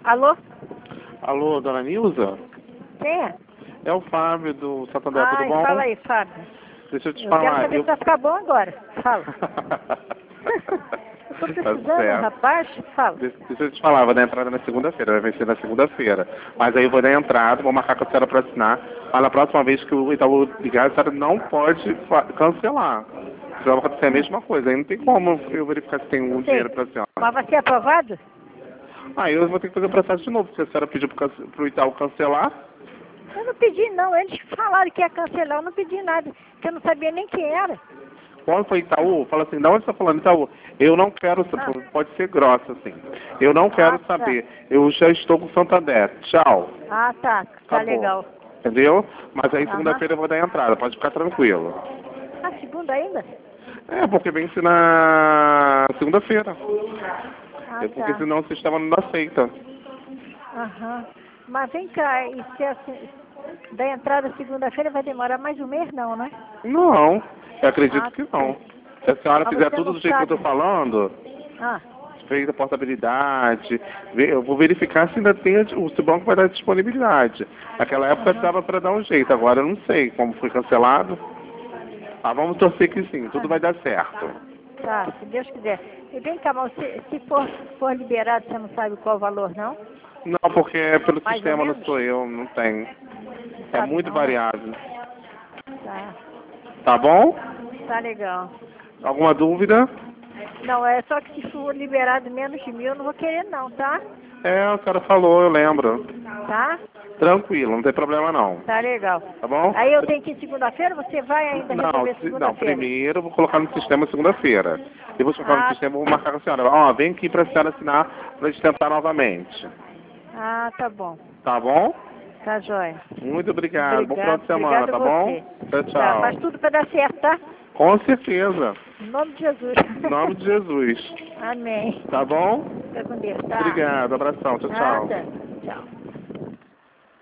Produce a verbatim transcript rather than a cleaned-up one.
Alô? Alô, dona Nilza? Quem é? É o Fábio do Santander, Ai, tudo bom? fala aí, Fábio. Deixa eu te Eu falar. quero saber eu... se vai ficar bom agora. Fala. Eu tô precisando, Tá certo. rapaz. Fala. Deixa deixa eu te falar, vou dar entrada na segunda-feira, vai vencer na segunda-feira. Mas aí eu vou dar entrada, vou marcar com a senhora para assinar. Mas na próxima vez que o Itaú ligar, a senhora não pode fa- cancelar. Já vai acontecer a mesma coisa. Aí não tem como eu verificar se tem um Sei. dinheiro para a senhora. Mas vai ser aprovado? Aí eu vou ter que fazer o processo de novo, porque a senhora pediu para o Itaú cancelar. Eu não pedi não. Eles falaram que ia cancelar. Eu não pedi nada. Porque eu não sabia nem quem era. Quando foi Itaú, fala assim, da onde você está falando, Itaú? Eu não quero saber, Ah. pode ser grossa assim. Eu não quero Ah, tá. saber. Eu já estou com o Santander. Tchau. Ah, tá. Tá Acabou. legal. Entendeu? Mas aí Aham. segunda-feira eu vou dar entrada, pode ficar tranquilo. Ah, segunda ainda? É, porque vence na segunda-feira. Ah, É porque tá. senão o sistema não aceita. Aham. Mas vem cá, e se assim, da entrada segunda-feira vai demorar mais um mês não, né? Não, eu acredito Ah, que não. Se a senhora mas fizer você tudo não do jeito que eu sabe. estou falando, Ah, feita a portabilidade, ve- eu vou verificar se ainda tem, a- o se o banco vai dar disponibilidade. Naquela época aham. dava para dar um jeito, agora eu não sei como foi cancelado. Ah, vamos torcer que sim, tudo vai dar certo. Tá, se Deus quiser. E vem cá, mas se, se for, for liberado, você não sabe qual o valor, não? Não, porque é pelo Mais ou sistema, não menos? sou eu, não tem. Não É sabe muito não, né? variável. Tá, Tá bom? tá legal. Alguma dúvida? Não, é só que se for liberado menos de mil, eu não vou querer não, tá? É, a senhora falou, eu lembro. Tá? Tranquilo, não tem problema não. Tá legal. Tá bom? Aí eu tenho que ir segunda-feira, você vai ainda Não, resolver se- não, segunda-feira? primeiro eu vou colocar no sistema segunda-feira. Depois que eu colocar no Ah, sistema, eu vou marcar com a senhora. Ó, vem aqui pra senhora assinar pra gente tentar novamente. ah, tá bom. Tá bom? Tá jóia. Muito obrigado. Bom final Obrigado, de semana, obrigado tá a bom? você. Tchau, Tá, tchau. faz tudo pra dar certo, tá? Com certeza. Em nome de Jesus. Em nome de Jesus. Amém. Tá bom? Fica com Deus, tá? Obrigado, abração. Tchau, tchau. Nada. Tchau.